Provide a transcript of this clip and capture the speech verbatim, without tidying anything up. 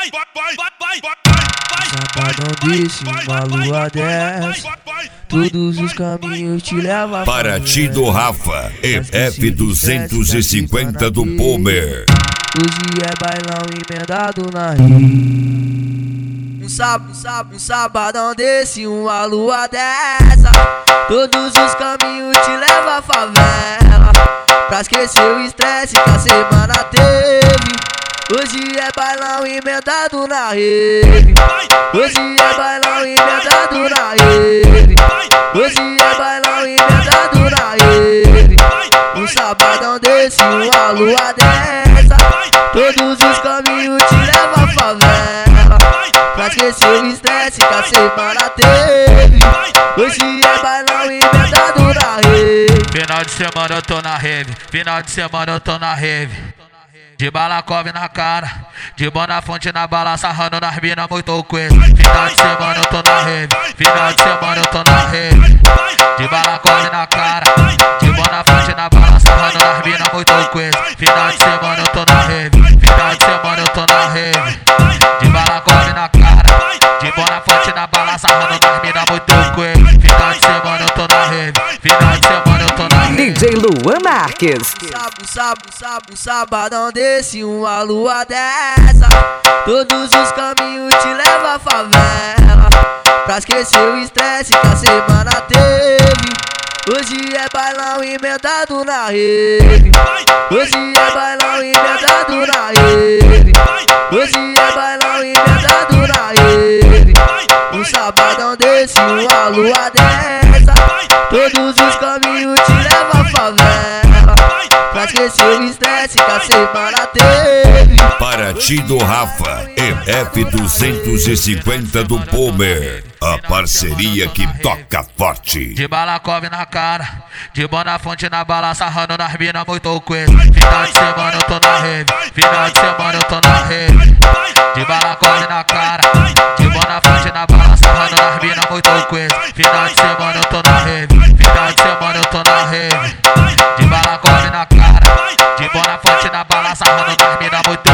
Safadão desse, uma lua dessa, todos os caminhos te levam a Paraty do Rafa, E F duzentos e cinquenta do Palmer. Hoje é bailão emendado na rio. Um sábado, um sábado, um sabadão desse, uma lua dessa, todos os caminhos te levam à favela, pra esquecer o estresse que a semana teve. Hoje é bailão emendado na rede. Hoje é bailão emendado na rede. Hoje é bailão emendado na rede. Um sabadão desse, uma lua dessa, todos os caminhos te levam à favela, pra esquecer o estresse que a semana teve. Hoje é bailão emendado na rede. Final de semana eu tô na rave, final de semana eu tô na rave. De balacove na cara, de Bonafonte na bala, sarrando nas mina muito coisa. Final de semana eu tô na rave, final de semana eu tô na rave. De balacove na cara, de Bonafonte na bala, sarrando nas mina muito coisa. Final de semana eu tô na rave, final de semana eu tô na rave. De balacove na cara, de Bonafonte na bala, sarrando nas mina muito coisa. Final de semana eu tô na rave, final de semana eu tô na rave. D J Luan Marques. Um sábado, um sábado, um sabadão desse, uma lua dessa, todos os caminhos te levam à favela, pra esquecer o estresse que a semana teve. Hoje é bailão emendado na rede. Hoje é bailão emendado na rede. Hoje é bailão emendado na rede. Um sabadão desse, uma lua dessa, todos os caminhos te levam à favela, pra esquecer o estresse que a semana teve. Paraty do Rafa, E F duzentos e cinquenta do Palmer. A parceria que toca forte. De balacove na cara, de Bonafonte na bala, sarrando nas mina muito coisa. Final de semana eu tô na rave, final de semana eu tô na rave. De balacove na cara, de Bonafonte na bala, sarrando nas mina muito coisa. Final de semana eu tô na rave, final de semana eu tô na rave. De balacove na cara, de Bonafonte na bala, sarrando nas mina muito